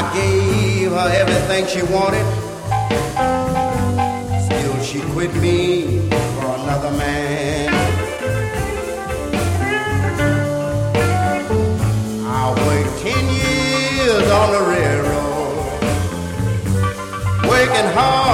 gave her everything she wanted. Still she quit me for another man. I worked 10 years on the railroad, working hard